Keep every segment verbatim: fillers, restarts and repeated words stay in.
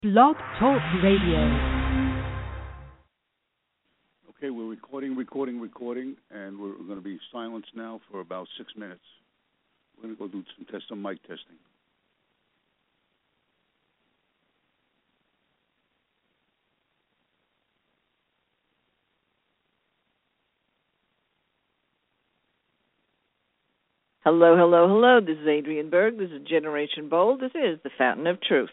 Blog Talk Radio. Okay, we're recording, recording, recording, and we're going to be silenced now for about six minutes. We're going to go do some test, some mic testing. Hello, hello, hello. This is Adrienne Berg. This is Generation Bold. This is the Fountain of Truth.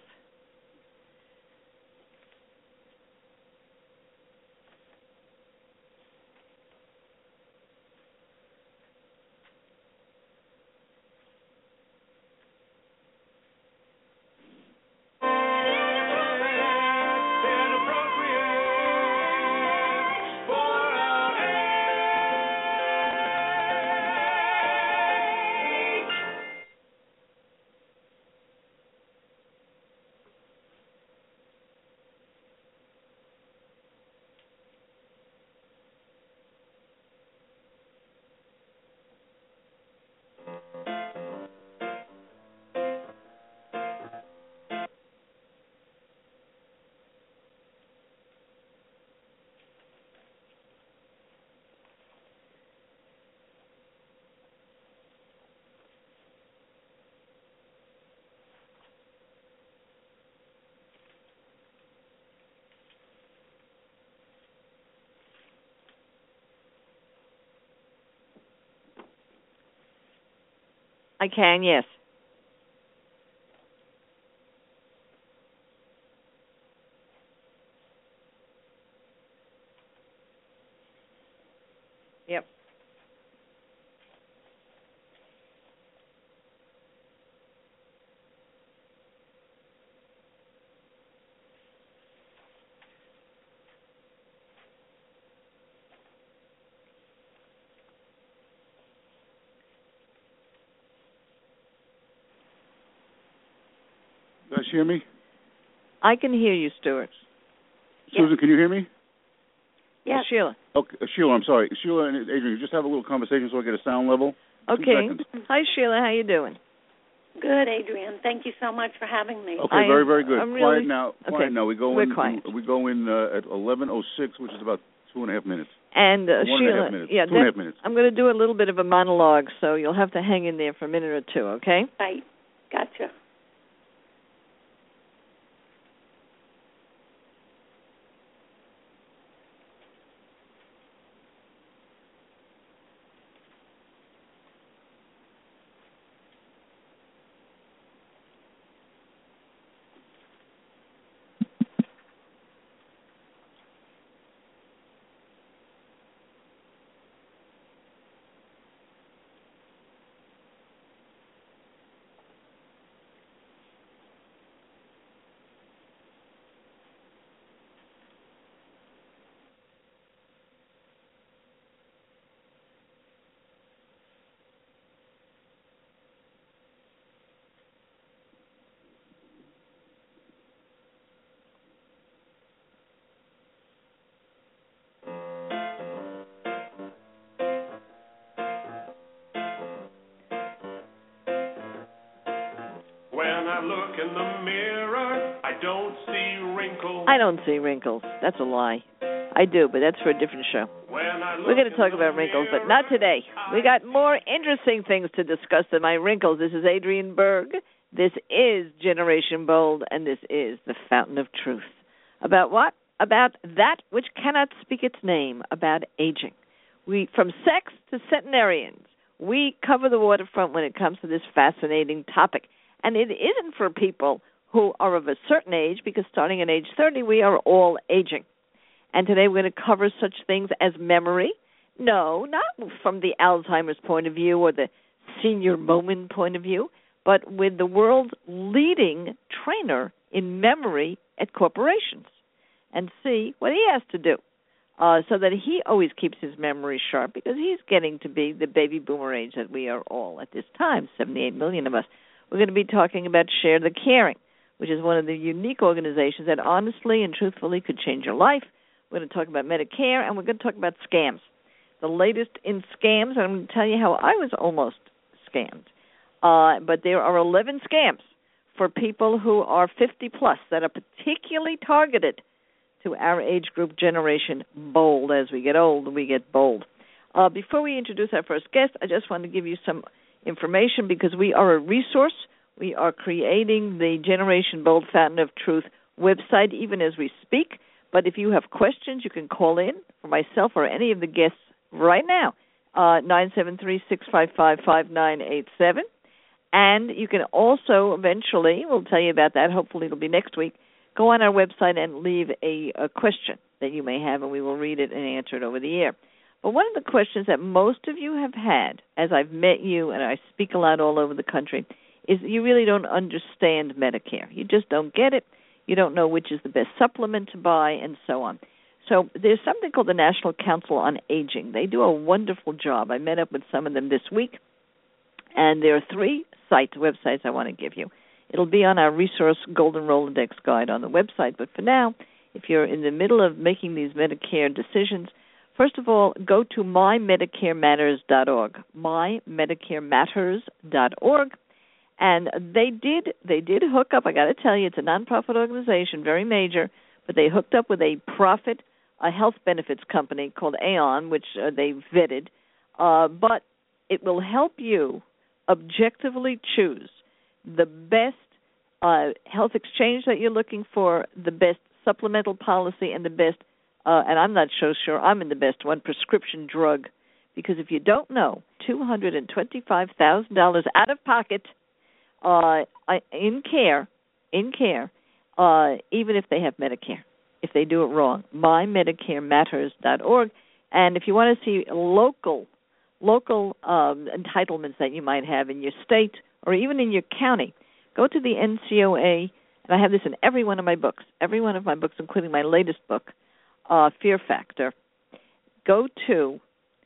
I can, yes. Yep. You guys hear me? I can hear you, Stuart. Susan, yes. Can you hear me? Yes. Sheila. Okay, uh, Sheila, I'm sorry. Sheila and Adrienne, you just have a little conversation so I get a sound level. Okay. Hi, Sheila. How you doing? Good, Adrienne. Thank you so much for having me. Okay, I very, very good. I'm quiet really, now. Quiet okay. now. We go We're in. quiet. We go in uh, at eleven oh six, which is about two and a half minutes. And uh, One Sheila, and a half minutes. yeah, two and a half minutes. I'm going to do a little bit of a monologue, so you'll have to hang in there for a minute or two. Okay? Right. Gotcha. I look in the mirror, I don't see wrinkles. I don't see wrinkles. That's a lie. I do, but that's for a different show. We're going to talk about wrinkles, but not today. We got more interesting things to discuss than my wrinkles. This is Adrienne Berg. This is Generation Bold, and this is the Fountain of Truth. About what? About that which cannot speak its name, about aging. We, from sex to centenarians, we cover the waterfront when it comes to this fascinating topic. And it isn't for people who are of a certain age, because starting at age thirty, we are all aging. And today we're going to cover such things as memory. No, not from the Alzheimer's point of view or the senior moment point of view, but with the world's leading trainer in memory at corporations, and see what he has to do uh, so that he always keeps his memory sharp, because he's getting to be the baby boomer age that we are all at this time, seventy-eight million of us. We're going to be talking about Share the Caring, which is one of the unique organizations that honestly and truthfully could change your life. We're going to talk about Medicare, and we're going to talk about scams. The latest in scams, and I'm going to tell you how I was almost scammed. Uh, but there are eleven scams for people who are fifty plus that are particularly targeted to our age group, Generation Bold. As we get old, we get bold. Uh, before we introduce our first guest, I just want to give you some information because we are a resource. We are creating the Generation Bold Fountain of Truth website even as we speak. But if you have questions, you can call in for myself or any of the guests right now, uh, nine seven three, six five five, five nine eight seven. And you can also eventually, we'll tell you about that, hopefully it'll be next week, go on our website and leave a, a question that you may have, and we will read it and answer it over the air. But one of the questions that most of you have had, as I've met you and I speak a lot all over the country, is that you really don't understand Medicare. You just don't get it. You don't know which is the best supplement to buy and so on. So there's something called the National Council on Aging. They do a wonderful job. I met up with some of them this week, and there are three sites, websites I want to give you. It'll be on our resource Golden Rolodex guide on the website. But for now, if you're in the middle of making these Medicare decisions, first of all, go to my medicare matters dot org, my medicare matters dot org. And they did they did hook up, I got to tell you, it's a nonprofit organization, very major, but they hooked up with a profit, a health benefits company called Aon, which uh, they vetted. Uh, but it will help you objectively choose the best uh, health exchange that you're looking for, the best supplemental policy, and the best, uh, and I'm not so sure I'm in the best one, prescription drug. Because if you don't know, two hundred twenty-five thousand dollars out of pocket uh, in care, in care, uh, even if they have Medicare, if they do it wrong, my medicare matters dot org. And if you want to see local local um, entitlements that you might have in your state or even in your county, go to the N C O A, and I have this in every one of my books, every one of my books, including my latest book, uh, Fear Factor. Go to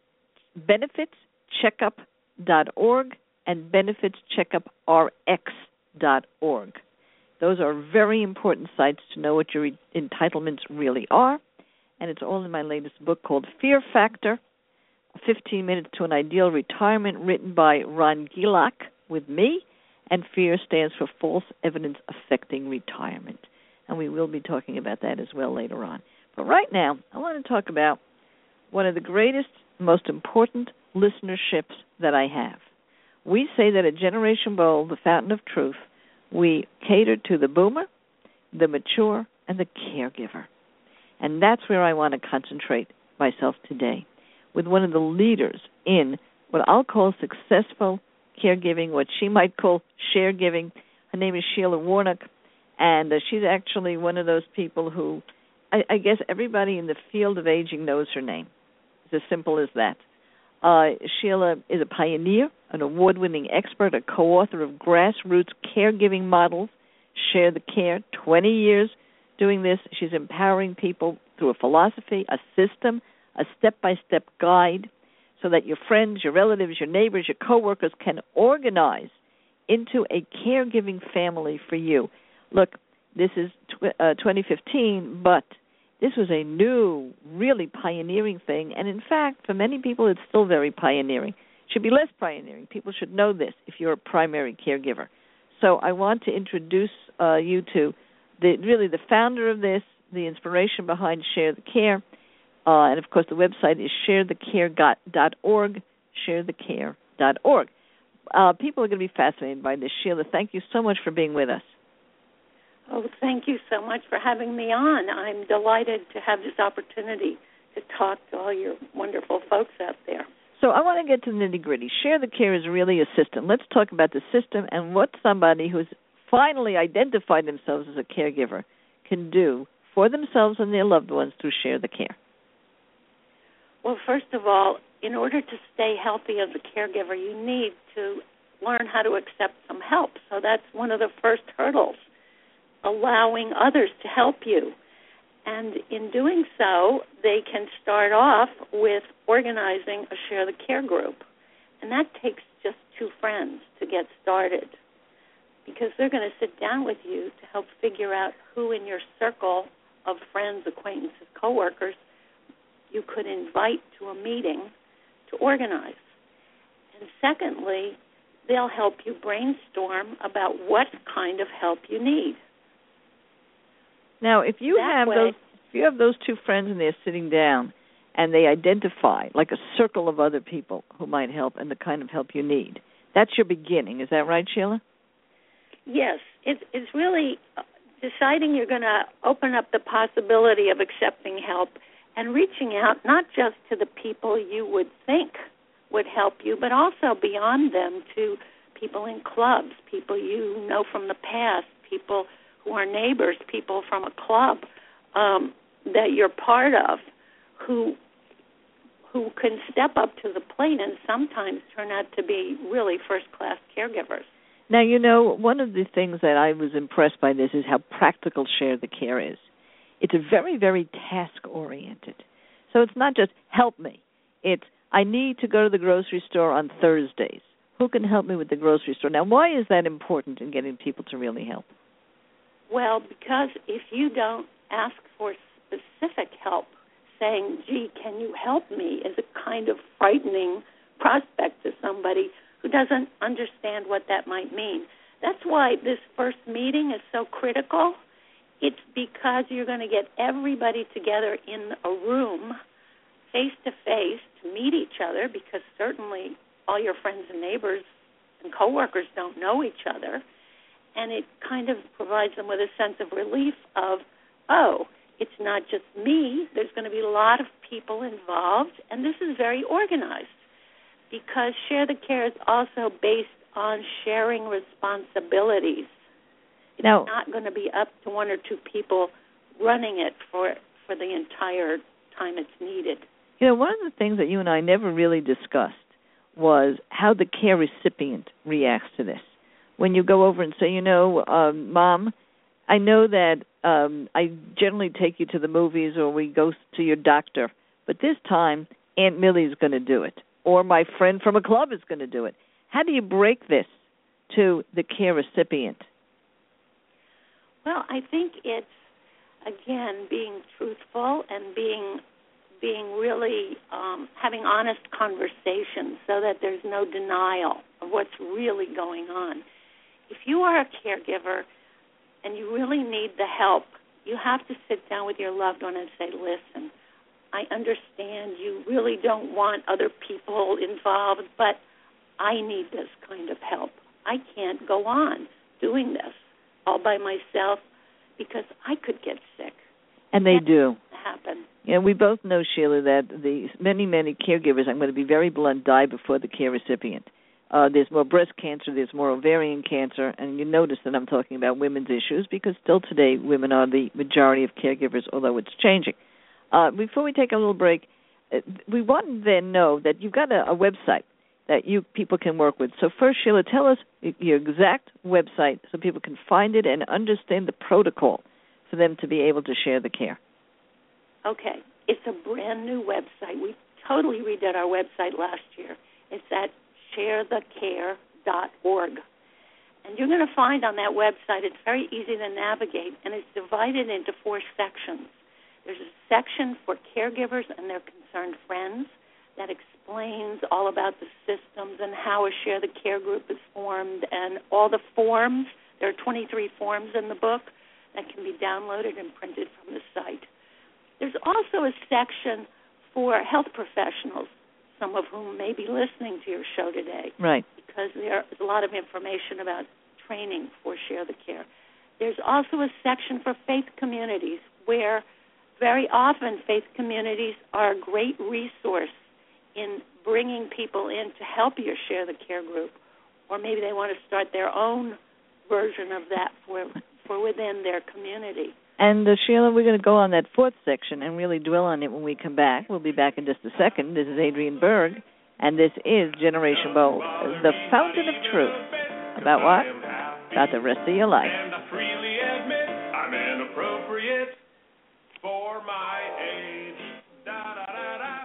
benefits checkup dot org and benefits checkup r x dot org. Those are very important sites to know what your entitlements really are, and it's all in my latest book called Fear Factor, fifteen minutes to an Ideal Retirement, written by Ron Gilak with me, and FEAR stands for False Evidence Affecting Retirement. And we will be talking about that as well later on. But right now, I want to talk about one of the greatest, most important listenerships that I have. We say that at Generation Bold, the Fountain of Truth, we cater to the boomer, the mature, and the caregiver. And that's where I want to concentrate myself today, with one of the leaders in what I'll call successful caregiving, what she might call share giving. Her name is Sheila Warnock, and uh, she's actually one of those people who I, I guess everybody in the field of aging knows her name. It's as simple as that. Uh, Sheila is a pioneer, an award-winning expert, a co-author of Grassroots Caregiving Models, Share the Care, twenty years doing this. She's empowering people through a philosophy, a system, a step-by-step guide, so that your friends, your relatives, your neighbors, your coworkers can organize into a caregiving family for you. Look, this is tw- uh, twenty fifteen, but this was a new, really pioneering thing. And in fact, for many people, it's still very pioneering. It should be less pioneering. People should know this if you're a primary caregiver. So I want to introduce uh, you to the really the founder of this, the inspiration behind Share the Care. Uh, and, of course, the website is share the care dot org, share the care dot org. Uh, people are going to be fascinated by this. Sheila, thank you so much for being with us. Oh, thank you so much for having me on. I'm delighted to have this opportunity to talk to all your wonderful folks out there. So I want to get to the nitty-gritty. Share the Care is really a system. Let's talk about the system and what somebody who's finally identified themselves as a caregiver can do for themselves and their loved ones through Share the Care. Well, first of all, in order to stay healthy as a caregiver, you need to learn how to accept some help. So that's one of the first hurdles, allowing others to help you. And in doing so, they can start off with organizing a Share the Care group. And that takes just two friends to get started, because they're going to sit down with you to help figure out who in your circle of friends, acquaintances, coworkers you could invite to a meeting to organize. And secondly, they'll help you brainstorm about what kind of help you need. Now, if you that have way, those, if you have those two friends and they're sitting down and they identify like a circle of other people who might help and the kind of help you need, that's your beginning. Is that right, Sheila? Yes, it, it's really deciding you're going to open up the possibility of accepting help and reaching out not just to the people you would think would help you, but also beyond them to people in clubs, people you know from the past, people who are neighbors, people from a club um, that you're part of, who who can step up to the plate and sometimes turn out to be really first-class caregivers. Now, you know, one of the things that I was impressed by this is how practical Share the Care is. It's a very, very task-oriented. So it's not just help me. It's I need to go to the grocery store on Thursdays. Who can help me with the grocery store? Now, why is that important in getting people to really help? Well, because if you don't ask for specific help, saying, gee, can you help me, is a kind of frightening prospect to somebody who doesn't understand what that might mean. That's why this first meeting is so critical. It's because you're going to get everybody together in a room, face-to-face, to meet each other, because certainly all your friends and neighbors and coworkers don't know each other, and it kind of provides them with a sense of relief of, oh, it's not just me. There's going to be a lot of people involved, and this is very organized because Share the Care is also based on sharing responsibilities. It's now, not going to be up to one or two people running it for for the entire time it's needed. You know, one of the things that you and I never really discussed was how the care recipient reacts to this. When you go over and say, you know, um, Mom, I know that um, I generally take you to the movies or we go to your doctor, but this time Aunt Millie's going to do it, or my friend from a club is going to do it. How do you break this to the care recipient? Well, I think it's, again, being truthful and being being really um, having honest conversations so that there's no denial of what's really going on. If you are a caregiver and you really need the help, you have to sit down with your loved one and say, listen, I understand you really don't want other people involved, but I need this kind of help. I can't go on doing this all by myself because I could get sick. And they that do. Happen. Yeah, we both know, Sheila, that the many, many caregivers, I'm going to be very blunt, die before the care recipient. Uh, there's more breast cancer, there's more ovarian cancer, and you notice that I'm talking about women's issues because still today women are the majority of caregivers, although it's changing. Uh, before we take a little break, uh, we want to then know that you've got a, a website that you people can work with. So first, Sheila, tell us your exact website so people can find it and understand the protocol for them to be able to share the care. Okay. It's a brand new website. We totally redid our website last year. It's at share the care dot org. And you're going to find on that website, it's very easy to navigate, and it's divided into four sections. There's a section for caregivers and their concerned friends that explains all about the systems and how a Share the Care group is formed and all the forms. There are twenty-three forms in the book that can be downloaded and printed from the site. There's also a section for health professionals, some of whom may be listening to your show today. Right. Because there's a lot of information about training for Share the Care. There's also a section for faith communities where very often faith communities are a great resource in bringing people in to help your Share the Care group, or maybe they want to start their own version of that for for within their community. And, uh, Sheila, we're going to go on that fourth section and really dwell on it when we come back. We'll be back in just a second. This is Adrienne Berg, and this is Generation Bold, the fountain of truth. About what? About the rest of your life. And I freely admit I'm inappropriate for my age. Da, da, da, da.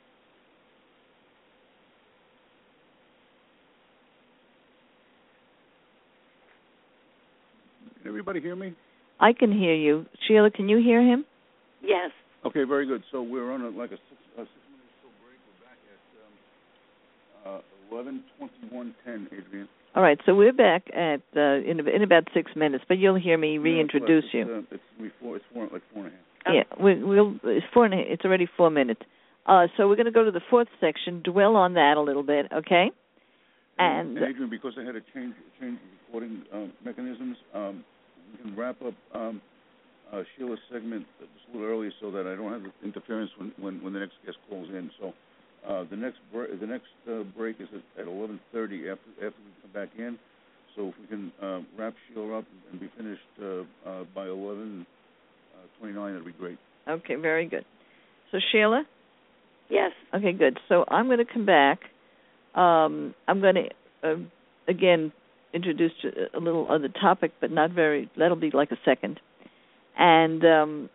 Can everybody hear me? I can hear you. Sheila, can you hear him? Yes. Okay, very good. So we're on a, like a six, a six minute show break. We're back at um, uh, eleven twenty-one ten, Adrian. All right, so we're back at uh, in in about six minutes, but you'll hear me reintroduce no, you. It's, uh, it's, four, it's four, like four and a half. Oh. Yeah, we, we'll. It's four and a, It's already four minutes. Uh, so we're going to go to the fourth section, dwell on that a little bit, okay? And, and, and Adrian, because I had to change change recording um, mechanisms, um, we can wrap up um, uh, Sheila's segment just a little early so that I don't have interference when, when, when the next guest calls in. So uh, the next bre- the next uh, break is at, at eleven thirty after after we come back in. So if we can uh, wrap Sheila up and be finished uh, uh, by eleven twenty-nine, that'd be great. Okay, very good. So Sheila. Yes. Okay, good. So I'm going to come back. Um, I'm going to, uh, again, introduce a little other topic, but not very, that'll be like a second. And um,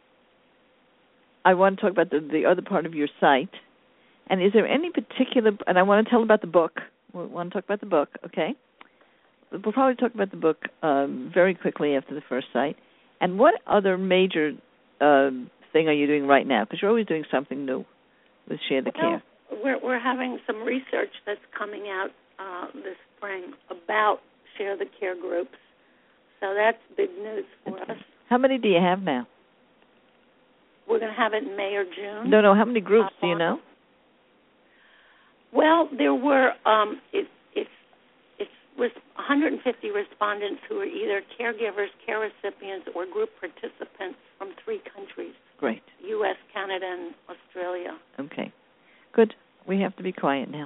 I want to talk about the, the other part of your site. And is there any particular, and I want to tell about the book. We want to talk about the book, okay? We'll probably talk about the book um, very quickly after the first site. And what other major uh, thing are you doing right now? Because you're always doing something new with Share the well, Care. We're, we're having some research that's coming out uh, this spring about Share the Care groups. So that's big news for us. How many do you have now? We're going to have it in May or June. No, no. How many groups uh, do you know? Well, there were um, it, it's it's one hundred fifty respondents who are either caregivers, care recipients, or group participants from three countries. Great. U S, Canada, and Australia. Okay. Good. We have to be quiet now.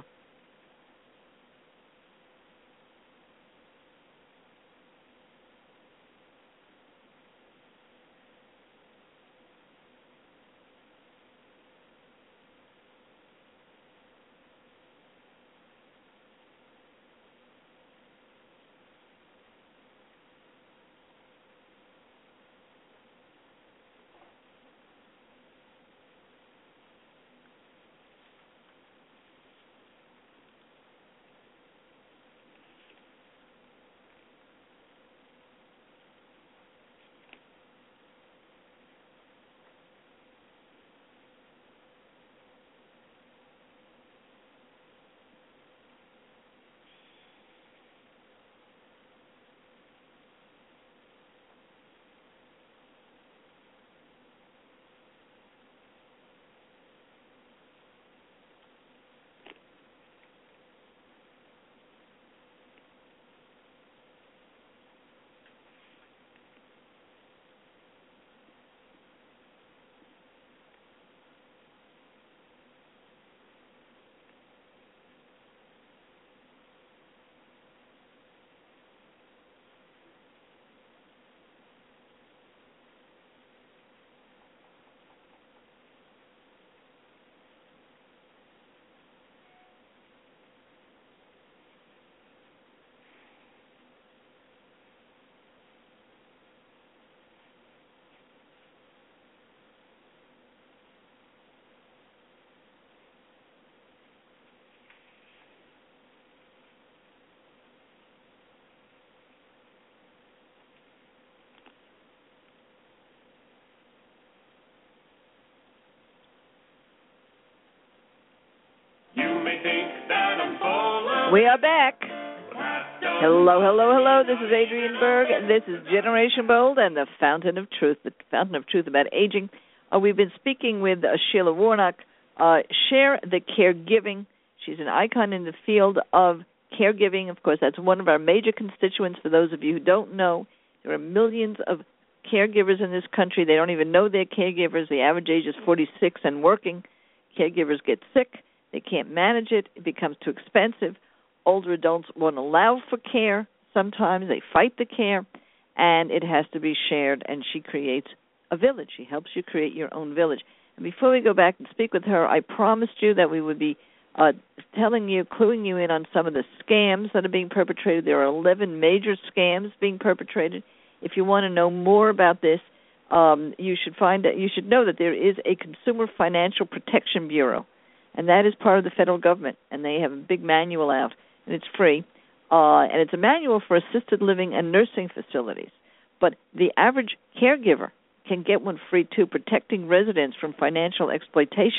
We are back. Hello, hello, hello. This is Adrienne Berg, and this is Generation Bold and the Fountain of Truth, the Fountain of Truth about aging. Uh, we've been speaking with uh, Sheila Warnock. Uh, Share the Caregiving. She's an icon in the field of caregiving. Of course, that's one of our major constituents. For those of you who don't know, there are millions of caregivers in this country. They don't even know they're caregivers. The average age is forty-six and working. Caregivers get sick. They can't manage it. It becomes too expensive. Older adults won't allow for care. Sometimes they fight the care, and it has to be shared, and she creates a village. She helps you create your own village. And before we go back and speak with her, I promised you that we would be uh, telling you, cluing you in on some of the scams that are being perpetrated. There are eleven major scams being perpetrated. If you want to know more about this, um, you should find that you should know that there is a Consumer Financial Protection Bureau, and that is part of the federal government, and they have a big manual out, and it's free, uh, and it's a manual for assisted living and nursing facilities. But the average caregiver can get one free too, protecting residents from financial exploitation,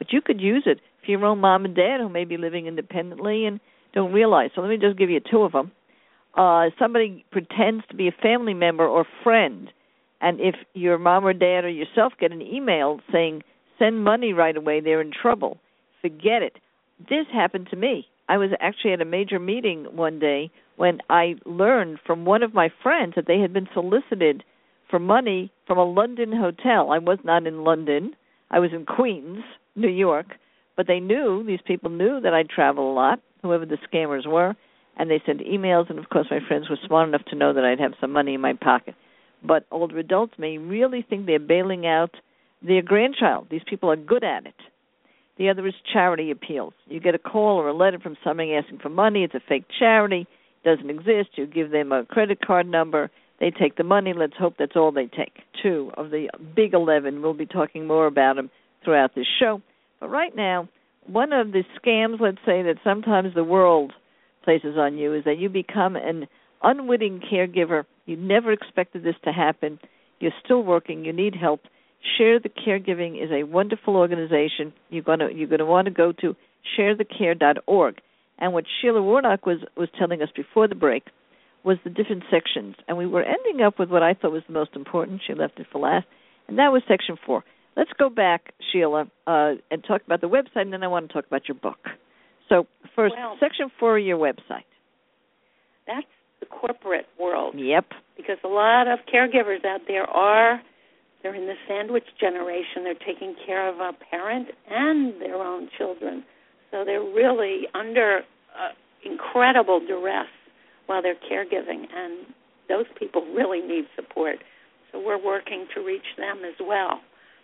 But you could use it for your own mom and dad who may be living independently and don't realize. So let me just give you two of them. Uh, somebody pretends to be a family member or friend, and if your mom or dad or yourself get an email saying, send money right away, they're in trouble. Forget it. This happened to me. I was actually at a major meeting one day when I learned from one of my friends that they had been solicited for money from a London hotel. I was not in London. I was in Queens, New York. But they knew, these people knew that I'd travel a lot, whoever the scammers were, and they sent emails, and of course my friends were smart enough to know that I'd have some money in my pocket. But older adults may really think they're bailing out their grandchild. These people are good at it. The other is charity appeals. You get a call or a letter from somebody asking for money. It's a fake charity. It doesn't exist. You give them a credit card number. They take the money. Let's hope that's all they take. Two of the big eleven. We'll be talking more about them throughout this show. But right now, one of the scams, let's say, that sometimes the world places on you is that you become an unwitting caregiver. You never expected this to happen. You're still working. You need help. Share the Caregiving is a wonderful organization. You're going to you're going to want to go to share the care dot org. And what Sheila Warnock was, was telling us before the break was the different sections. And we were ending up with what I thought was the most important. She left it for last. And that was section four. Let's go back, Sheila, uh, and talk about the website, and then I want to talk about your book. So first, well, section four of your website. That's the corporate world. Yep. Because a lot of caregivers out there are, they're in the sandwich generation. They're taking care of a parent and their own children. So they're really under uh, incredible duress while they're caregiving, and those people really need support. So we're working to reach them as well.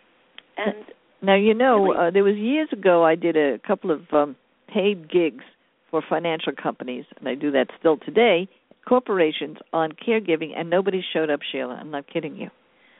And now, you know, uh, there was years ago I did a couple of um, paid gigs for financial companies, and I do that still today, corporations on caregiving, and nobody showed up, Sheila. I'm not kidding you.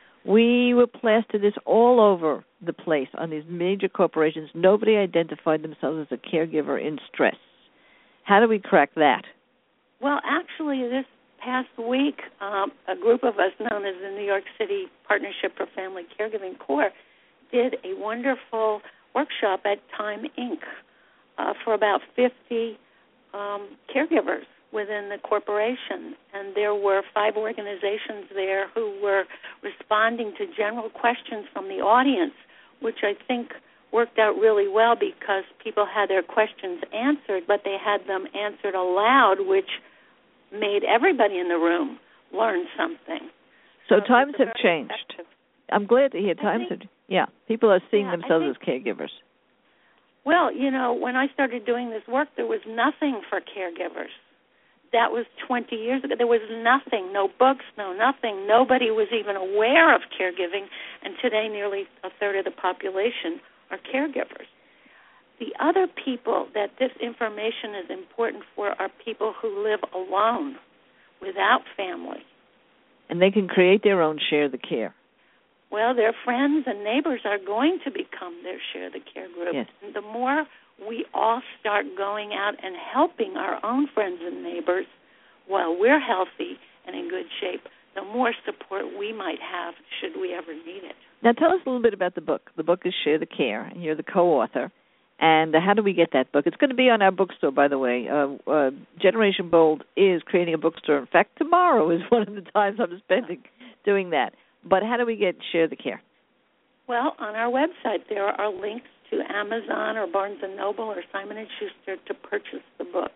We were plastered this all over the place on these major corporations. Nobody identified themselves as a caregiver in stress. How do we crack that? Well, actually, this past week, um, a group of us known as the New York City Partnership for Family Caregiving Corps did a wonderful workshop at Time Incorporated uh, for about fifty um, caregivers within the corporation. And there were five organizations there who were responding to general questions from the audience, which I think worked out really well because people had their questions answered, but they had them answered aloud, which made everybody in the room learn something. So, so times have changed. Effective. I'm glad to hear times think, have Yeah, people are seeing yeah, themselves think, as caregivers. Well, you know, when I started doing this work, there was nothing for caregivers. That was twenty years ago. There was nothing, no books, no nothing. Nobody was even aware of caregiving, and today nearly a third of the population are caregivers. The other people that this information is important for are people who live alone, without family. And they can create their own share the care. Well, their friends and neighbors are going to become their share the care group. Yes. And the more we all start going out and helping our own friends and neighbors while we're healthy and in good shape, the more support we might have should we ever need it. Now tell us a little bit about the book. The book is Share the Care, and you're the co-author. And uh, how do we get that book? It's going to be on our bookstore, by the way. Uh, uh, Generation Bold is creating a bookstore. In fact, tomorrow is one of the times I'm spending doing that. But how do we get Share the Care? Well, on our website there are links to Amazon or Barnes and Noble or Simon and Schuster to purchase the book.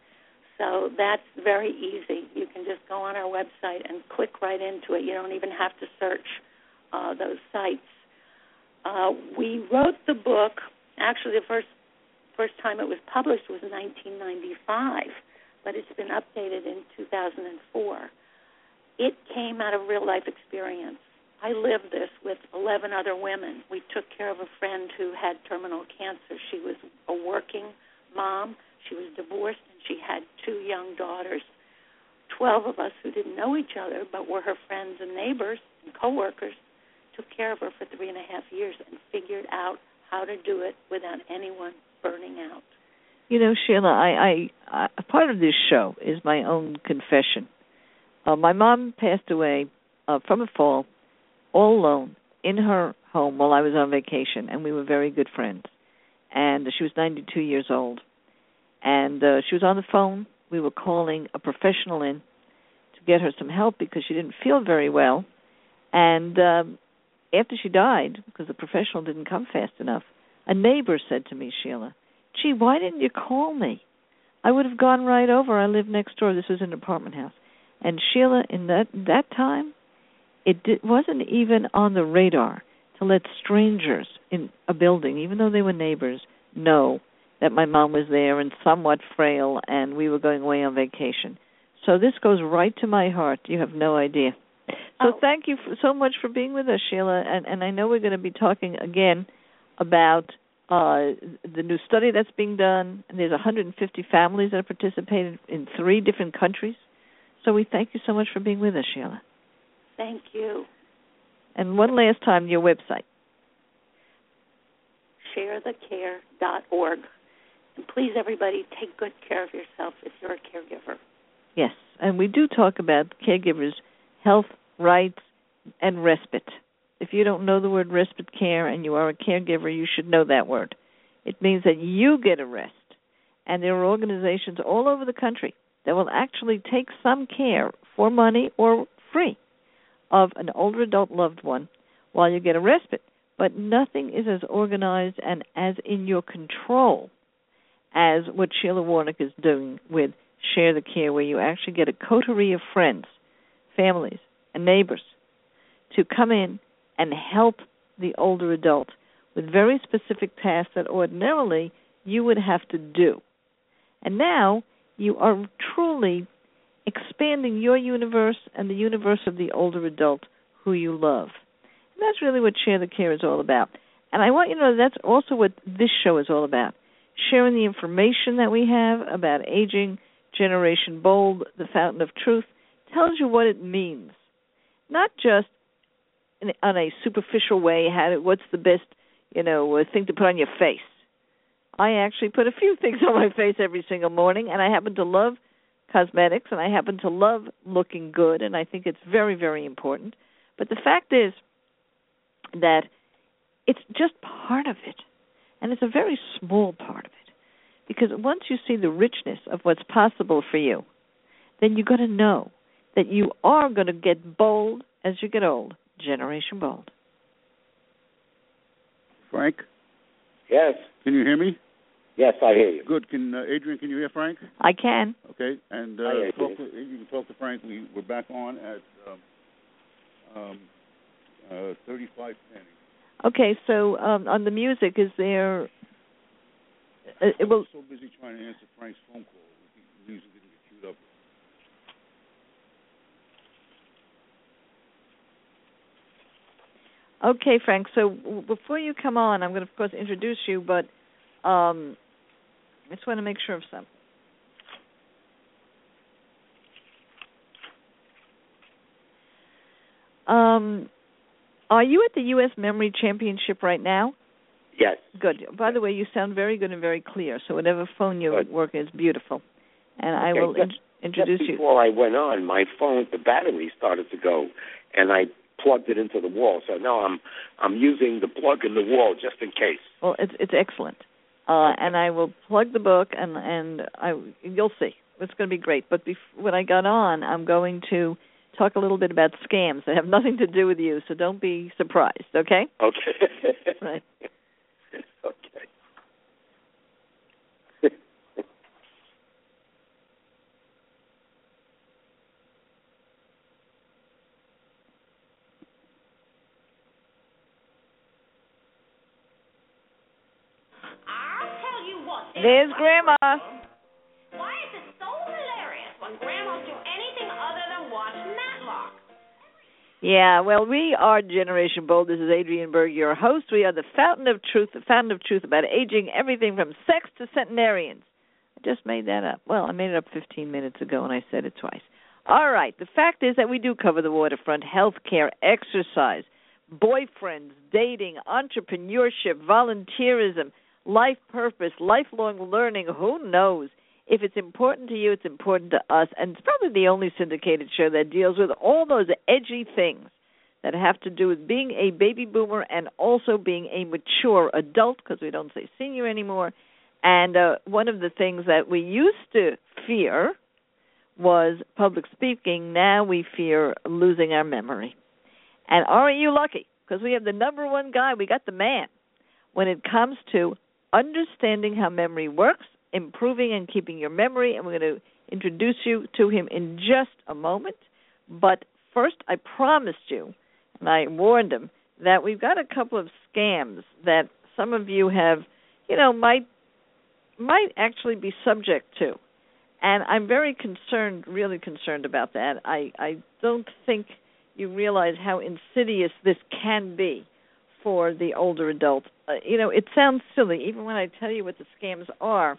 So that's very easy. You can just go on our website and click right into it. You don't even have to search uh, those sites. Uh, we wrote the book. Actually, the first first time it was published was in nineteen ninety-five, but it's been updated in two thousand four. It came out of real-life experience. I lived this with eleven other women. We took care of a friend who had terminal cancer. She was a working mom. She was divorced, and she had two young daughters. Twelve of us who didn't know each other but were her friends and neighbors and coworkers took care of her for three and a half years and figured out how to do it without anyone burning out. You know, Sheila, I, I, I part of this show is my own confession. Uh, my mom passed away uh, from a fall, all alone, in her home while I was on vacation, and we were very good friends. and she was ninety-two years old. And uh, she was on the phone. We were calling a professional in to get her some help because she didn't feel very well. And um, after she died, because the professional didn't come fast enough, a neighbor said to me, Sheila, gee, why didn't you call me? I would have gone right over. I live next door. This was an apartment house. And Sheila, in that that time, it did, wasn't even on the radar to let strangers in a building, even though they were neighbors, know that my mom was there and somewhat frail and we were going away on vacation. So this goes right to my heart. You have no idea. So oh. thank you for, so much for being with us, Sheila. And, and I know we're going to be talking again about uh, the new study that's being done. And there's one hundred fifty families that have participated in three different countries. So we thank you so much for being with us, Sheila. Thank you. And one last time, your website. share the care dot org. And please, everybody, take good care of yourself if you're a caregiver. Yes, and we do talk about caregivers' health, rights, and respite. If you don't know the word respite care and you are a caregiver, you should know that word. It means that you get a rest. And there are organizations all over the country that will actually take some care for money or free of an older adult loved one while you get a respite. But nothing is as organized and as in your control as what Sheila Warnock is doing with Share the Care, where you actually get a coterie of friends, families, and neighbors to come in and help the older adult with very specific tasks that ordinarily you would have to do. And now you are truly expanding your universe and the universe of the older adult who you love. And that's really what Share the Care is all about. And I want you to know that's also what this show is all about. Sharing the information that we have about aging, Generation Bold, the Fountain of Truth, tells you what it means. Not just in, on a superficial way, how to, what's the best, you know, thing to put on your face. I actually put a few things on my face every single morning, and I happen to love cosmetics, and I happen to love looking good, and I think it's very, very important. But the fact is that it's just part of it. And it's a very small part of it. Because once you see the richness of what's possible for you, then you've got to know that you are going to get bold as you get old. Generation Bold. Frank? Yes. Can you hear me? Yes, I hear you. Good. Can uh, Adrian, can you hear Frank? I can. Okay. And uh, I hear talk you. to, you can talk to Frank. We, we're back on at um, um, uh, thirty-five ten. Okay, so um, on the music, is there... Uh, it will, I was so busy trying to answer Frank's phone call. The music didn't get queued up. Okay, Frank, so w- before you come on, I'm going to, of course, introduce you, but um, I just want to make sure of something. Um, are you at the U S Memory Championship right now? Yes. Good. By the way, you sound very good and very clear, so whatever phone you're Good. working is beautiful. And I Okay, will just, in- introduce just you. before I went on, my phone, the battery started to go, and I plugged it into the wall. So now I'm I'm using the plug in the wall just in case. Well, it's it's excellent. Uh, and I will plug the book, and and I you'll see. It's going to be great. But bef- when I got on, I'm going to talk a little bit about scams that have nothing to do with you, so don't be surprised, okay? Okay. Right. Okay. There's Grandma. Why is it so hilarious when grandmas do anything other than watch Matlock? Yeah, well, we are Generation Bold. This is Adrienne Berg, your host. We are the Fountain of Truth, the Fountain of Truth about aging, everything from sex to centenarians. I just made that up. Well, I made it up fifteen minutes ago, and I said it twice. All right, the fact is that we do cover the waterfront, health care, exercise, boyfriends, dating, entrepreneurship, volunteerism, life purpose, lifelong learning, who knows? If it's important to you, it's important to us. And it's probably the only syndicated show that deals with all those edgy things that have to do with being a baby boomer and also being a mature adult, because we don't say senior anymore. And uh, one of the things that we used to fear was public speaking. Now we fear losing our memory. And aren't you lucky? Because we have the number one guy. We got the man when it comes to understanding how memory works, improving and keeping your memory. And we're going to introduce you to him in just a moment. But first, I promised you, and I warned him, that we've got a couple of scams that some of you have, you know, might might actually be subject to. And I'm very concerned, really concerned about that. I, I don't think you realize how insidious this can be for the older adult. Uh, you know, it sounds silly. Even when I tell you what the scams are,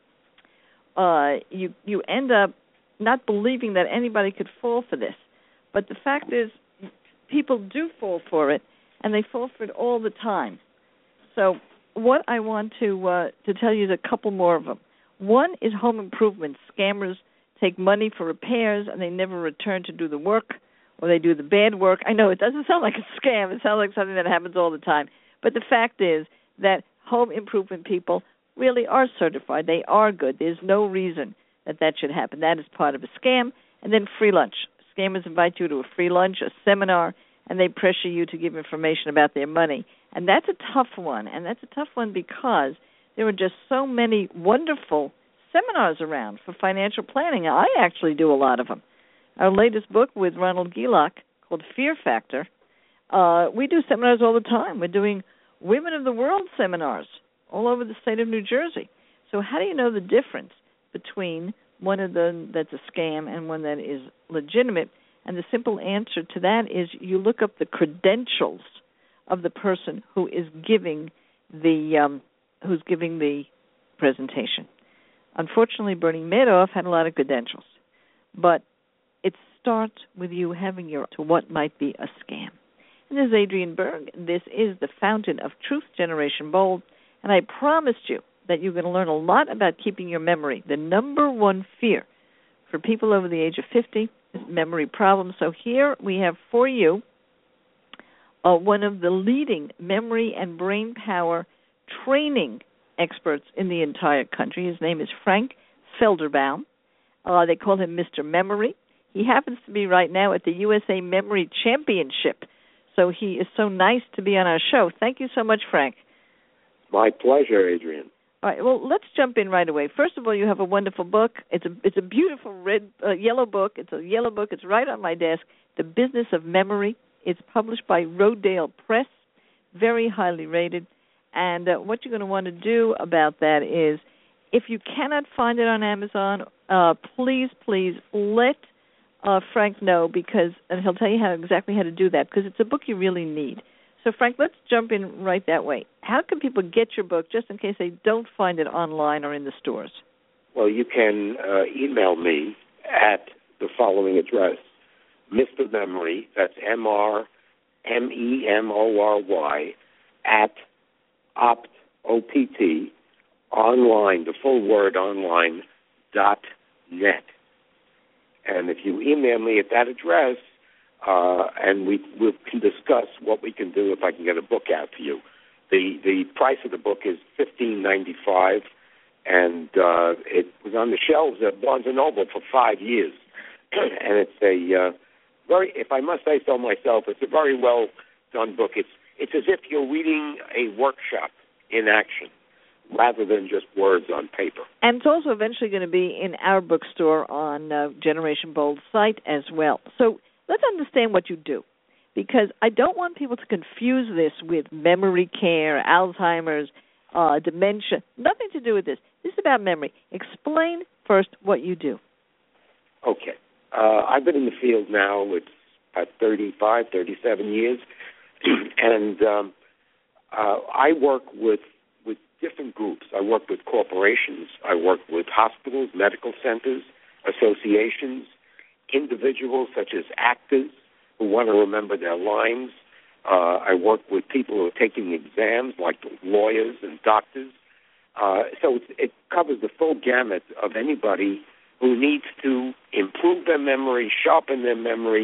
uh, you you end up not believing that anybody could fall for this. But the fact is, people do fall for it, and they fall for it all the time. So what I want to uh, to tell you is a couple more of them. One is home improvement. Scammers take money for repairs, and they never return to do the work, or they do the bad work. I know it doesn't sound like a scam. It sounds like something that happens all the time. But the fact is that home improvement people really are certified. They are good. There's no reason that that should happen. That is part of a scam. And then free lunch. Scammers invite you to a free lunch, a seminar, and they pressure you to give information about their money. And that's a tough one. And that's a tough one because there are just so many wonderful seminars around for financial planning. I actually do a lot of them. Our latest book with Ronald Gielach, called Fear Factor, uh, we do seminars all the time. We're doing Women of the World seminars all over the state of New Jersey. So how do you know the difference between one of them that's a scam and one that is legitimate? And the simple answer to that is you look up the credentials of the person who is giving the um, who's giving the presentation. Unfortunately, Bernie Madoff had a lot of credentials, but it starts with you having your to what might be a scam. And this is Adrienne Berg. This is the Fountain of Truth, Generation Bold, and I promised you that you're going to learn a lot about keeping your memory. The number one fear for people over the age of fifty is memory problems. So here we have for you uh, one of the leading memory and brain power training experts in the entire country. His name is Frank Felderbaum. Uh, they call him Mister Memory. He happens to be right now at the U S A Memory Championship. So he is so nice to be on our show. Thank you so much, Frank. My pleasure, Adrienne. All right, well, let's jump in right away. First of all, you have a wonderful book. It's a it's a beautiful red uh, yellow book. It's a yellow book. It's right on my desk. The Business of Memory. It's published by Rodale Press, very highly rated. And uh, what you're going to want to do about that is, if you cannot find it on Amazon, uh, please, please let uh, Frank know, because and he'll tell you how exactly how to do that, because it's a book you really need. So, Frank, let's jump in right that way. How can people get your book, just in case they don't find it online or in the stores? Well, you can uh, email me at the following address, Mister Memory, that's M R M E M O R Y, at opt, O P T, online, the full word online, dot net. And if you email me at that address, Uh, and we, we can discuss what we can do if I can get a book out to you. The the price of the book is fifteen ninety-five, and uh, it was on the shelves at Barnes and Noble for five years. And it's a uh, very, if I must say so myself, it's a very well done book. It's it's as if you're reading a workshop in action, rather than just words on paper. And it's also eventually going to be in our bookstore on uh, Generation Bold's site as well. So let's understand what you do, because I don't want people to confuse this with memory care, Alzheimer's, uh, dementia. Nothing to do with this. This is about memory. Explain first what you do. Okay. Uh, I've been in the field now with about thirty-five, thirty-seven years, and um, uh, I work with, with different groups. I work with corporations. I work with hospitals, medical centers, associations, individuals such as actors who want to remember their lines. Uh, I work with people who are taking exams, like lawyers and doctors. Uh, so it, it covers the full gamut of anybody who needs to improve their memory, sharpen their memory,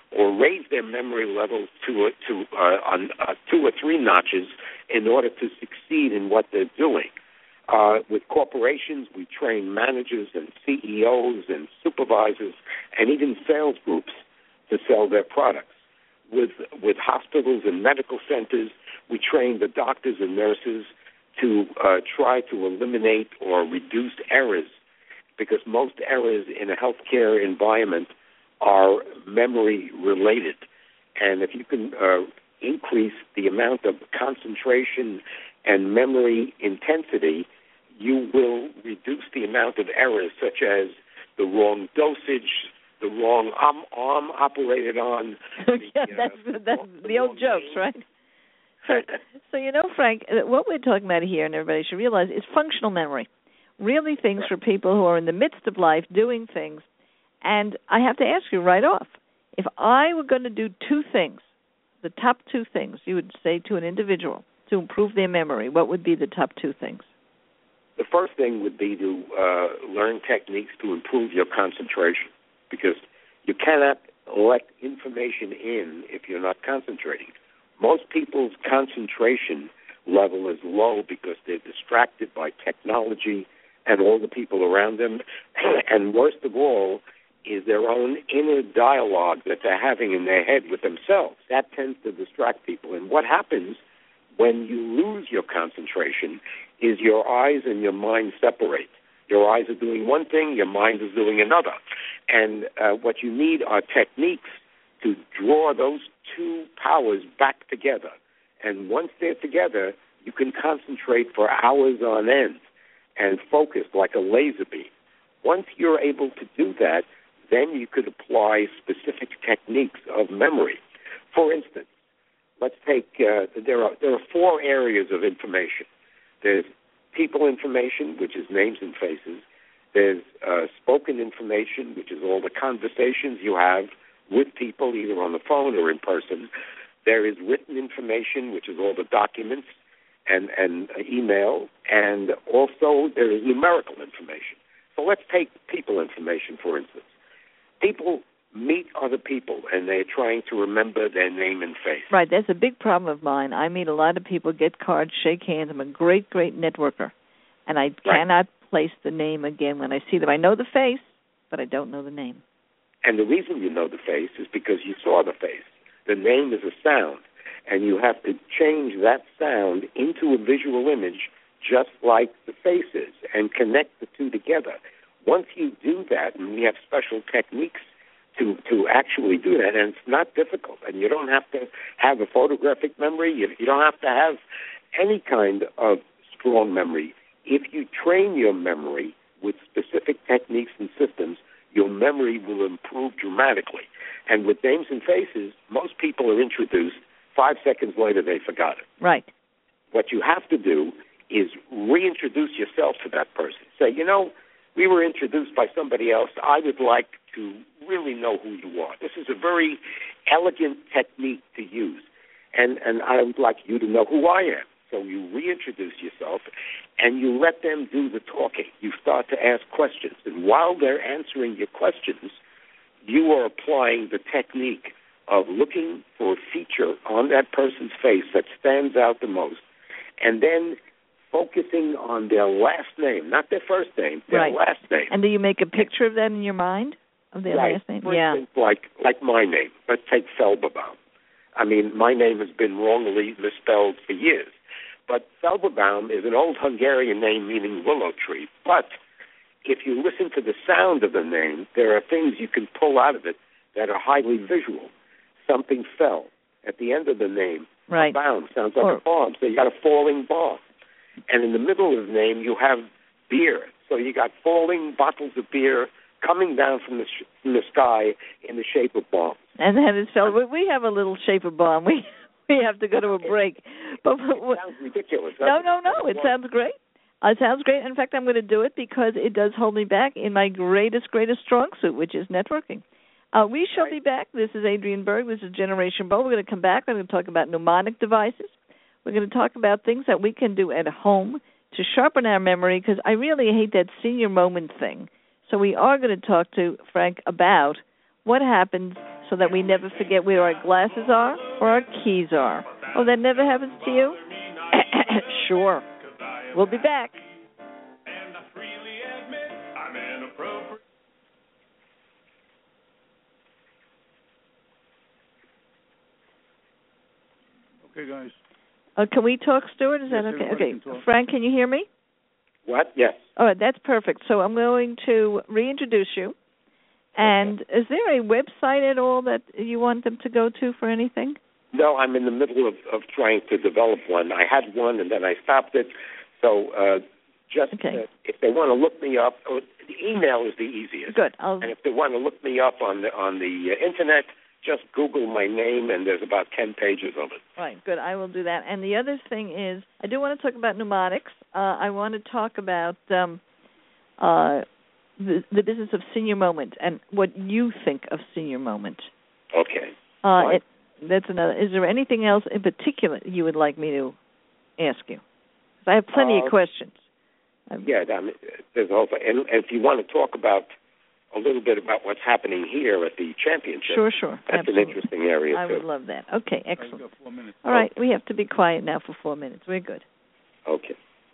or raise their memory levels to a, to uh, on uh, two or three notches in order to succeed in what they're doing. Uh, with corporations, we train managers and C E Os and supervisors and even sales groups to sell their products. With with hospitals and medical centers, we train the doctors and nurses to uh, try to eliminate or reduce errors, because most errors in a healthcare environment are memory-related. And if you can uh, increase the amount of concentration and memory intensity, you will reduce the amount of errors, such as the wrong dosage, the wrong arm, arm operated on. yeah, the, uh, that's, that's the, the old jokes, name. right? So, so, you know, Frank, what we're talking about here, and everybody should realize, is functional memory. Really things for people who are in the midst of life doing things. And I have to ask you right off, if I were going to do two things, the top two things you would say to an individual to improve their memory, what would be the top two things? The first thing would be to uh, learn techniques to improve your concentration, because you cannot let information in if you're not concentrating. Most people's concentration level is low because they're distracted by technology and all the people around them. And worst of all is their own inner dialogue that they're having in their head with themselves. That tends to distract people. And what happens when you lose your concentration is your eyes and your mind separate. Your eyes are doing one thing, your mind is doing another. And uh, what you need are techniques to draw those two powers back together. And once they're together, you can concentrate for hours on end and focus like a laser beam. Once you're able to do that, then you could apply specific techniques of memory. For instance, let's take, uh, there are there are four areas of information. There's people information, which is names and faces. There's uh, spoken information, which is all the conversations you have with people, either on the phone or in person. There is written information, which is all the documents and, and uh, email. And also there is numerical information. So let's take people information, for instance. People meet other people, and they're trying to remember their name and face. Right, that's a big problem of mine. I meet a lot of people, get cards, shake hands. I'm a great, great networker, and I right. cannot place the name again when I see them. I know the face, but I don't know the name. And the reason you know the face is because you saw the face. The name is a sound, and you have to change that sound into a visual image just like the face is and connect the two together. Once you do that, and we have special techniques to, to actually do that, and it's not difficult, and you don't have to have a photographic memory, you, you don't have to have any kind of strong memory. If you train your memory with specific techniques and systems, your memory will improve dramatically. And with names and faces, most people are introduced, five seconds later they forgot it. Right. What you have to do is reintroduce yourself to that person. Say, you know, we were introduced by somebody else. I would like to really know who you are. This is a very elegant technique to use, and, and I would like you to know who I am. So you reintroduce yourself, and you let them do the talking. You start to ask questions, and while they're answering your questions, you are applying the technique of looking for a feature on that person's face that stands out the most, and then focusing on their last name, not their first name, their right. last name. And do you make a picture of that in your mind, of their right. last name? For yeah. instance, like, like my name. Let's take Felberbaum. I mean, my name has been wrongly misspelled for years. But Felberbaum is an old Hungarian name meaning willow tree. But if you listen to the sound of the name, there are things you can pull out of it that are highly visual. Something fell at the end of the name. Right. A bound sounds like or, a bomb. So you got a falling bomb. And in the middle of the name, you have beer. So you got falling bottles of beer coming down from the sh- from the sky in the shape of bombs. And then it's felt. We have a little shape of bomb. We we have to go to a break. But it sounds ridiculous. No, no, no. It sounds great. It sounds great. In fact, I'm going to do it because it does hold me back in my greatest, greatest strong suit, which is networking. Uh, we shall right. be back. This is Adrienne Berg. This is Generation Bo. We're going to come back. We're going to talk about mnemonic devices. We're going to talk about things that we can do at home to sharpen our memory, because I really hate that senior moment thing. So we are going to talk to Frank about what happens so that we never forget where our glasses are or our keys are. Oh, that never happens to you? Sure. We'll be back. And I freely admit I'm inappropriate. Okay, guys. Uh, can we talk, Stuart? Is Yes, that okay? everybody Okay. can talk. Frank, can you hear me? What? Yes. All right, that's perfect. So I'm going to reintroduce you. And Okay. is there a website at all that you want them to go to for anything? No, I'm in the middle of, of trying to develop one. I had one and then I stopped it. So uh, just Okay. uh, if they want to look me up, oh, the email is the easiest. Good. I'll, And if they want to look me up on the on the uh, internet, just Google my name, and there's about ten pages of it. right, good. I will do that. And the other thing is, I do want to talk about mnemonics. Uh, I want to talk about um, uh, the, the business of Senior Moment and what you think of Senior Moment. Okay. Uh, Fine. it, that's another. Is there anything else in particular you would like me to ask you? 'Cause I have plenty Uh, of questions. Um, Yeah, I mean, there's also, and, and if you want to talk about a little bit about what's happening here at the championship, Sure, sure. that's Absolutely. an interesting area I too. would love that. Okay, All right, excellent. we got four minutes. All right, we have to be quiet now for four minutes. We're good. Okay.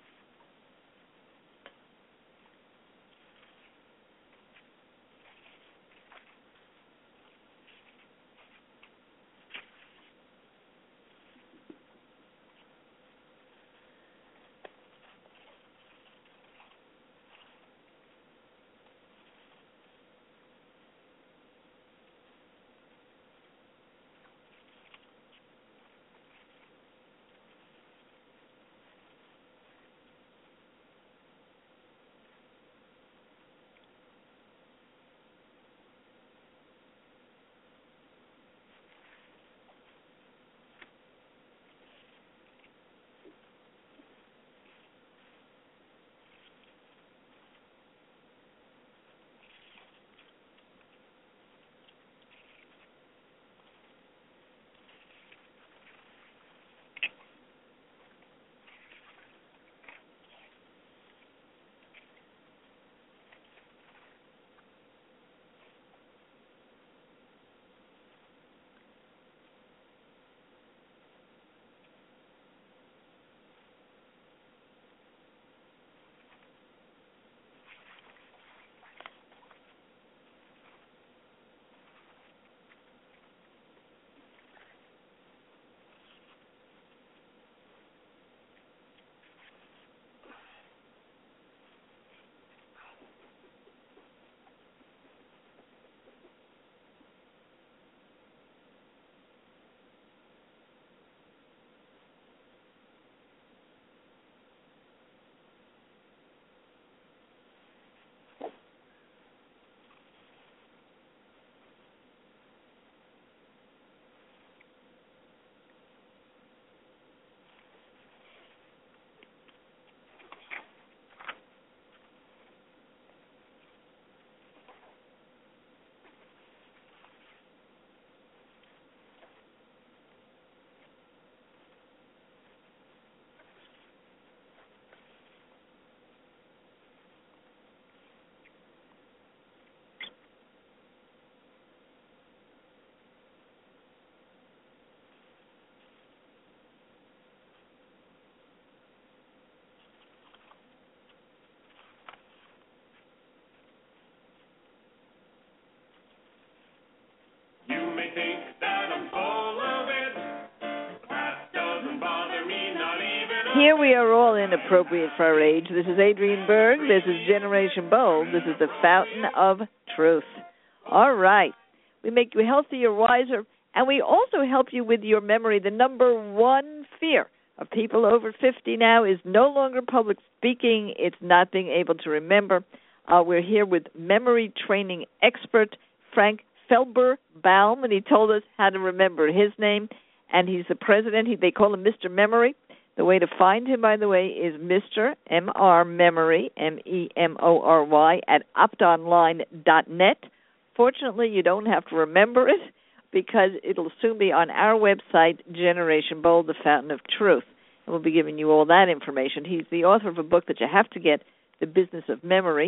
You may think that I'm full of it, but that doesn't bother me, not even a Here we are all inappropriate for our age. This is Adrienne Berg. This is Generation Bold. This is the Fountain of Truth. All right. We make you healthier, wiser, and we also help you with your memory. The number one fear of people over fifty now is no longer public speaking. It's not being able to remember. Uh, we're here with memory training expert Frank Felber-Baum, and he told us how to remember his name, and he's the president. He, they call him Mister Memory. The way to find him, by the way, is Mister M R Memory, M E M O R Y, at optonline dot net. Fortunately, you don't have to remember it because it'll soon be on our website, Generation Bold, the Fountain of Truth. And we'll be giving you all that information. He's the author of a book that you have to get, The Business of Memory.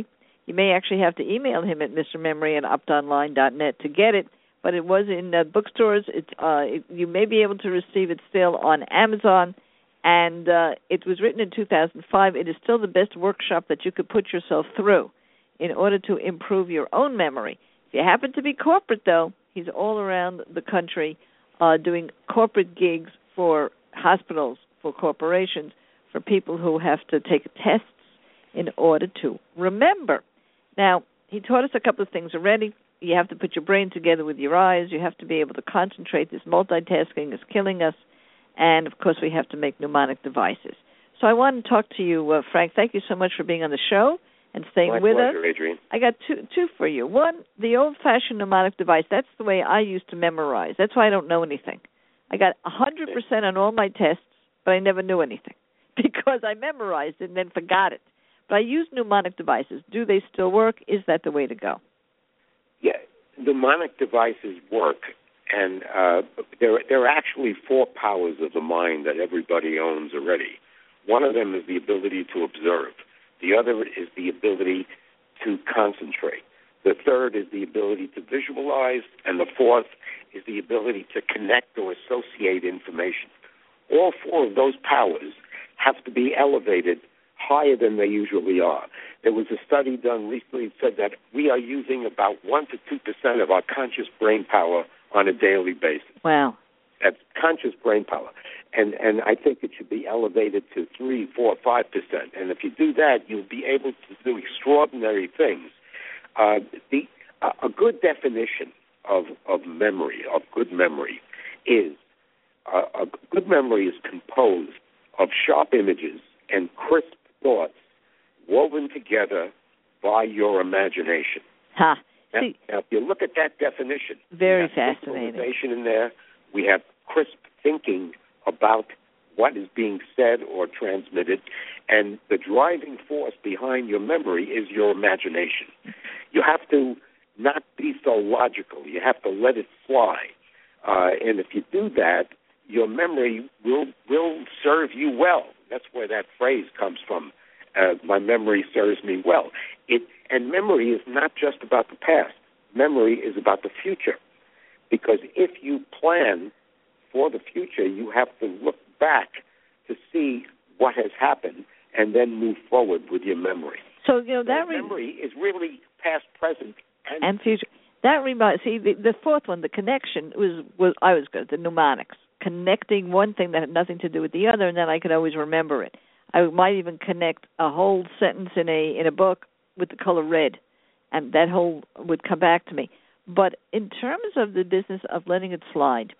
You may actually have to email him at mister memory at optonline dot net to get it, but it was in uh, bookstores. It's, uh, it, you may be able to receive it still on Amazon, and uh, it was written in two thousand five. It is still the best workshop that you could put yourself through in order to improve your own memory. If you happen to be corporate, though, he's all around the country uh, doing corporate gigs for hospitals, for corporations, for people who have to take tests in order to remember. Now, he taught us a couple of things already. You have to put your brain together with your eyes. You have to be able to concentrate. This multitasking is killing us. And, of course, we have to make mnemonic devices. So I want to talk to you, uh, Frank. Thank you so much for being on the show and staying My with pleasure, us. Adrienne. I got two two for you. One, the old-fashioned mnemonic device. That's the way I used to memorize. That's why I don't know anything. I got one hundred percent on all my tests, but I never knew anything because I memorized it and then forgot it. But I use mnemonic devices. Do they still work? Is that the way to go? Yeah, mnemonic devices work, and uh, there, there are actually four powers of the mind that everybody owns already. One of them is the ability to observe. The other is the ability to concentrate. The third is the ability to visualize, and the fourth is the ability to connect or associate information. All four of those powers have to be elevated higher than they usually are. There was a study done recently that said that we are using about one to two percent of our conscious brain power on a daily basis. Wow. That's conscious brain power. And and I think it should be elevated to three, four, five percent. And if you do that, you'll be able to do extraordinary things. Uh, the uh, a good definition of of memory, of good memory, is uh, a good memory is composed of sharp images and crisp thoughts woven together by your imagination. Ha. Now, See, now if you look at that definition, very we have fascinating. visualization in there. We have crisp thinking about what is being said or transmitted, and the driving force behind your memory is your imagination. You have to not be so logical. You have to let it fly. Uh, and if you do that, your memory will will serve you well. That's where that phrase comes from. Uh, my memory serves me well. It and memory is not just about the past. Memory is about the future. Because if you plan for the future, you have to look back to see what has happened and then move forward with your memory. So, you know, that so re- memory is really past, present, and, and future. That reminds see the, the fourth one, the connection was was I was good. The mnemonics, connecting one thing that had nothing to do with the other, and then I could always remember it. I might even connect a whole sentence in a in a book with the color red, and that whole would come back to me. But in terms of the business of letting it slide,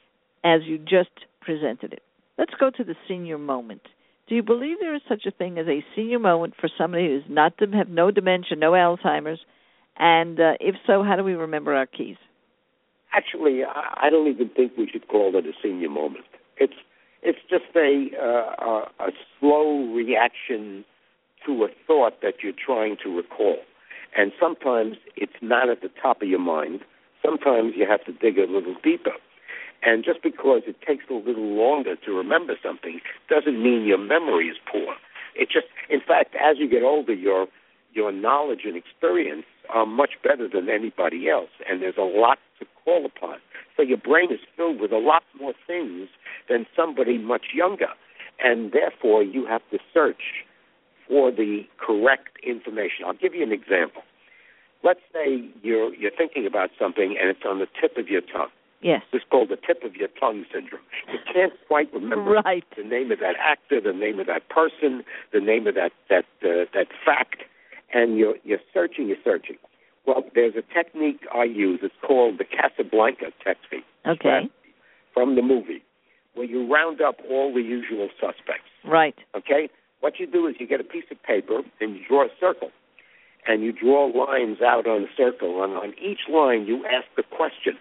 as you just presented it, let's go to the senior moment. Do you believe there is such a thing as a senior moment for somebody who does not have no dementia, no Alzheimer's? And uh, if so, how do we remember our keys? Actually, I don't even think we should call it a senior moment. It's it's just a uh, a, a slow reaction to a thought that you're trying to recall. And sometimes it's not at the top of your mind. Sometimes you have to dig a little deeper. And just because it takes a little longer to remember something doesn't mean your memory is poor. It just, in fact, as you get older, your your knowledge and experience are much better than anybody else, and there's a lot to call upon. So your brain is filled with a lot more things than somebody much younger, and therefore you have to search for the correct information. I'll give you an example. Let's say you're you're thinking about something and it's on the tip of your tongue. Yes. It's called the tip of your tongue syndrome. You can't quite remember right. the name of that actor, the name of that person, the name of that that uh, that fact, and you're you're searching, you're searching. Well, there's a technique I use. It's called the Casablanca technique. Okay. From the movie, where you round up all the usual suspects. Right. Okay? What you do is you get a piece of paper and you draw a circle. And you draw lines out on the circle. And on each line, you ask the question.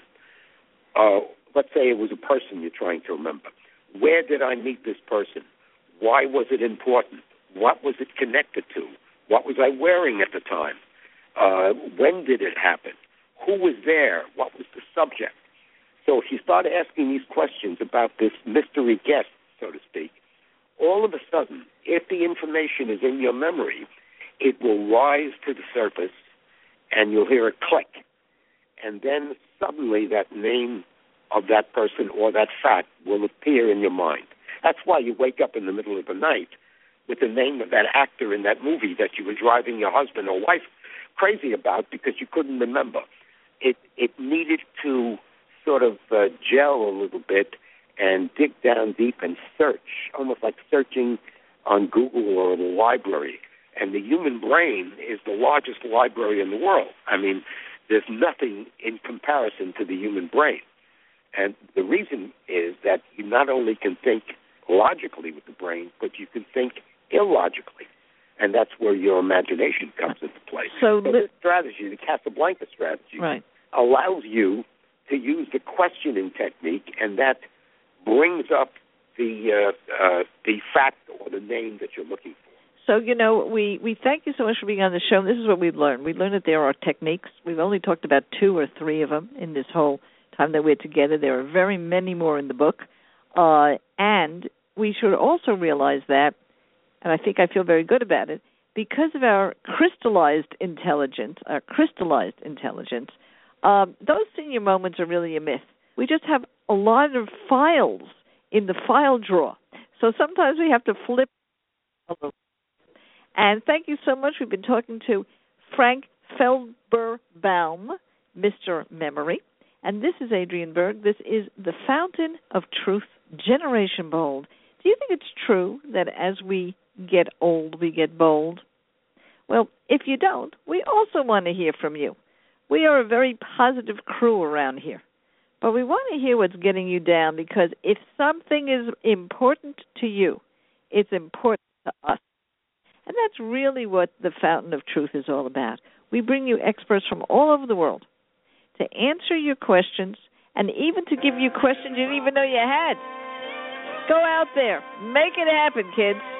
Uh, let's say it was a person you're trying to remember. Where did I meet this person? Why was it important? What was it connected to? What was I wearing at the time? Uh, when did it happen? Who was there? What was the subject? So if you start asking these questions about this mystery guest, so to speak, all of a sudden, if the information is in your memory, it will rise to the surface, and you'll hear a click. And then suddenly that name of that person or that fact will appear in your mind. That's why you wake up in the middle of the night with the name of that actor in that movie that you were driving your husband or wife crazy about because you couldn't remember. It it needed to sort of uh, gel a little bit and dig down deep and search, almost like searching on Google or in a library. And the human brain is the largest library in the world. I mean, there's nothing in comparison to the human brain. And the reason is that you not only can think logically with the brain, but you can think illogically. And that's where your imagination comes into play. So, so this strategy, the Casablanca strategy, right. allows you to use the questioning technique, and that brings up the uh, uh, the fact or the name that you're looking for. So, you know, we, we thank you so much for being on the show. This is what we've learned. We've learned that there are techniques. We've only talked about two or three of them in this whole time that we're together. There are very many more in the book. Uh, and we should also realize that, and I think I feel very good about it, because of our crystallized intelligence, our crystallized intelligence, um, those senior moments are really a myth. We just have a lot of files in the file drawer. So sometimes we have to flip a little. And thank you so much. We've been talking to Frank Felberbaum, Mister Memory. And this is Adrienne Berg. This is The Fountain of Truth, Generation Bold. Do you think it's true that as we get old, we get bold? Well, if you don't, we also want to hear from you. We are a very positive crew around here. But we want to hear what's getting you down, because if something is important to you, it's important to us. And that's really what the Fountain of Truth is all about. We bring you experts from all over the world to answer your questions and even to give you questions you didn't even know you had. Go out there. Make it happen, kids.